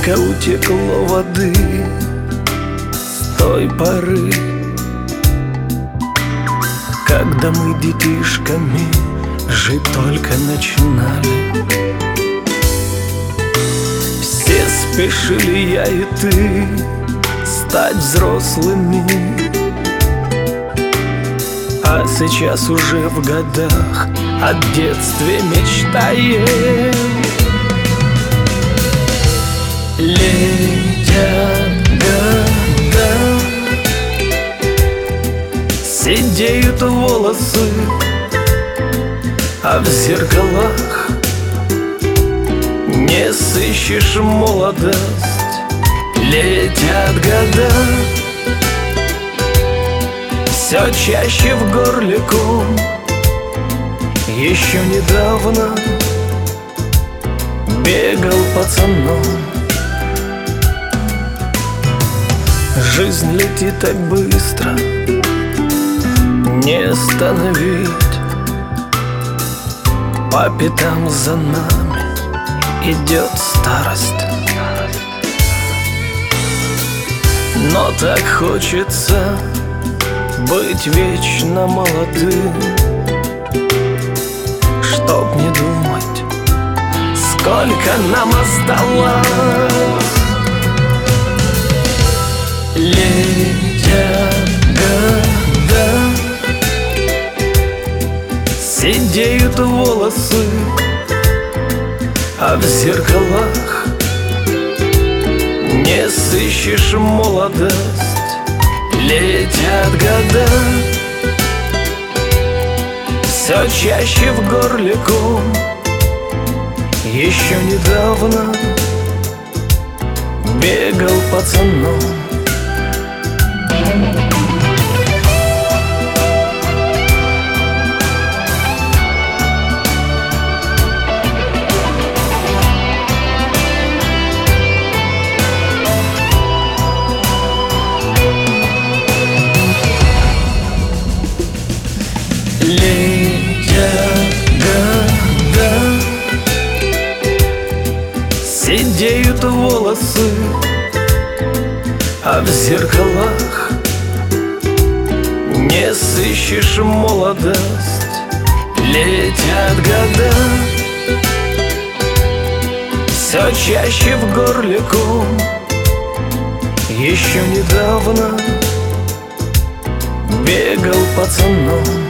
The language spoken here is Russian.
Сколько утекло воды с той поры, когда мы детишками жить только начинали. Все спешили, я и ты, стать взрослыми, а сейчас уже в годах о детстве мечтаем. Летят года, сидеют волосы, а в зеркалах не сыщешь молодость. Летят года, все чаще в горле ком. Еще недавно бегал пацаном. Жизнь летит так быстро, не остановить. По пятам за нами идет старость. Но так хочется быть вечно молодым, чтоб не думать, сколько нам осталось. Летят года, сидеют волосы, а в зеркалах не сыщешь молодость. Летят года, все чаще в горле ком. Еще недавно бегал пацаном. Летят года, сидеют волосы, а в зеркалах не сыщешь молодость. Летят года, все чаще в горле ком. Еще недавно бегал пацаном.